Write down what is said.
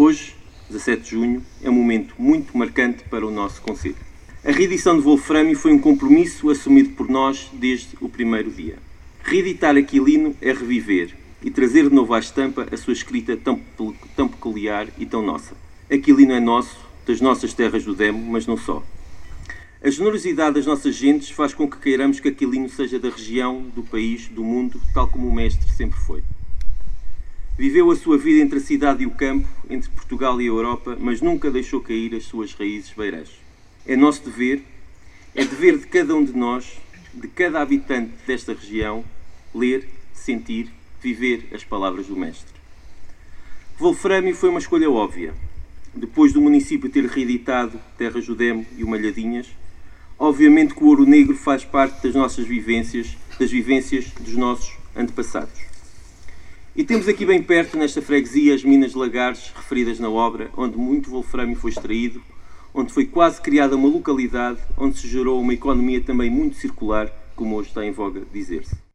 hoje, 17 de junho, é um momento muito marcante para o nosso concelho. A reedição de Wolframio foi um compromisso assumido por nós desde o primeiro dia. Reeditar Aquilino é reviver e trazer de novo à estampa a sua escrita tão peculiar e tão nossa. Aquilino é nosso, das nossas terras do Demo, mas não só. A generosidade das nossas gentes faz com que queiramos que Aquilino seja da região, do país, do mundo, tal como o mestre sempre foi. Viveu a sua vida entre a cidade e o campo, entre Portugal e a Europa, mas nunca deixou cair as suas raízes beirãs. É nosso dever, é dever de cada um de nós, de cada habitante desta região, ler, sentir, viver as palavras do mestre. Wolframio foi uma escolha óbvia. Depois do município ter reeditado Terras do Demo e o Malhadinhas, obviamente que o Ouro Negro faz parte das nossas vivências, das vivências dos nossos antepassados. E temos aqui bem perto, nesta freguesia, as Minas de Lagares, referidas na obra, onde muito Wolframio foi extraído, onde foi quase criada uma localidade, onde se gerou uma economia também muito circular, como hoje está em voga dizer-se.